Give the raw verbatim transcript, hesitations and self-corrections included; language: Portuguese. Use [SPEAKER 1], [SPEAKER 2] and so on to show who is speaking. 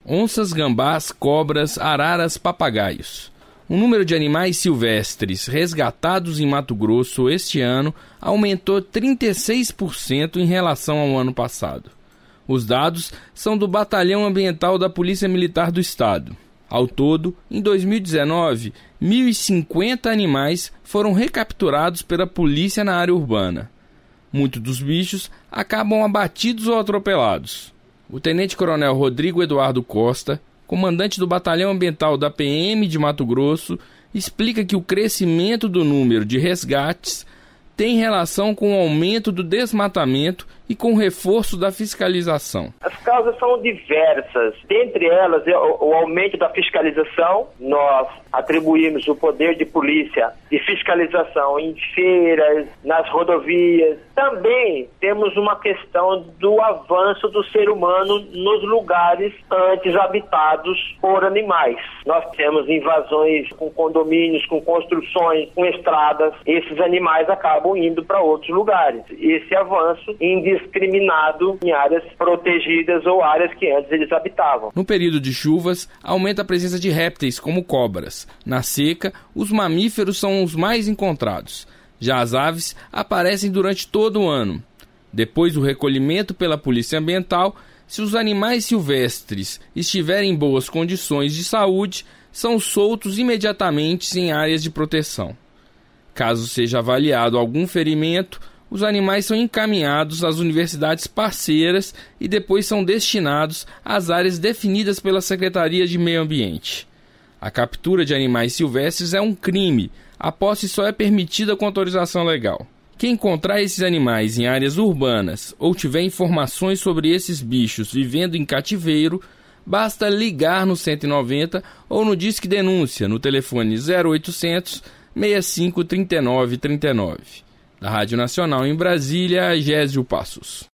[SPEAKER 1] onças, gambás, cobras, araras, papagaios. O número de animais silvestres resgatados em Mato Grosso este ano aumentou trinta e seis por cento em relação ao ano passado. Os dados são do Batalhão Ambiental da Polícia Militar do Estado. Ao todo, em dois mil e dezenove, mil e cinquenta animais foram recapturados pela polícia na área urbana. Muitos dos bichos acabam abatidos ou atropelados. O tenente-coronel Rodrigo Eduardo Costa, comandante do Batalhão Ambiental da P M de Mato Grosso, explica que o crescimento do número de resgates tem relação com o aumento do desmatamento e com o reforço da fiscalização.
[SPEAKER 2] As causas são diversas. Dentre elas, o, o aumento da fiscalização. Nós atribuímos o poder de polícia de fiscalização em feiras, nas rodovias. Também temos uma questão do avanço do ser humano nos lugares antes habitados por animais. Nós temos invasões com condomínios, com construções, com estradas. Esses animais acabam indo para outros lugares. Esse avanço indiscriminado em áreas protegidas ou áreas que antes eles habitavam.
[SPEAKER 1] No período de chuvas, aumenta a presença de répteis como cobras. Na seca, os mamíferos são os mais encontrados. Já as aves aparecem durante todo o ano. Depois do recolhimento pela Polícia Ambiental, se os animais silvestres estiverem em boas condições de saúde, são soltos imediatamente em áreas de proteção. Caso seja avaliado algum ferimento, os animais são encaminhados às universidades parceiras e depois são destinados às áreas definidas pela Secretaria de Meio Ambiente. A captura de animais silvestres é um crime. A posse só é permitida com autorização legal. Quem encontrar esses animais em áreas urbanas ou tiver informações sobre esses bichos vivendo em cativeiro, basta ligar no cento e noventa ou no Disque Denúncia no telefone zero oitocentos, sessenta e cinco, trinta e nove, trinta e nove. Da Rádio Nacional em Brasília, Gésio Passos.